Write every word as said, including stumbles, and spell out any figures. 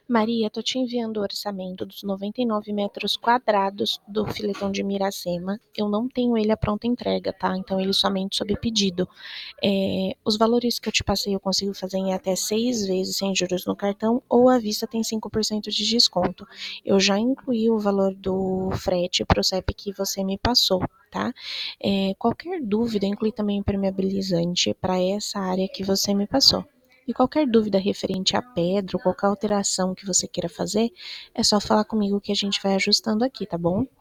Maria, tô te enviando o orçamento dos noventa e nove metros quadrados do filetão de Miracema. Eu não tenho ele à pronta entrega, tá? Então ele somente sob pedido. É, os valores que eu te passei eu consigo fazer em até seis vezes sem juros no cartão ou à vista tem cinco por cento de desconto. Eu já incluí o valor do frete pro C E P que você me passou, tá? É, qualquer dúvida, inclui também impermeabilizante para essa área que você me passou. E qualquer dúvida referente à pedra ou qualquer alteração que você queira fazer, é só falar comigo que a gente vai ajustando aqui, tá bom?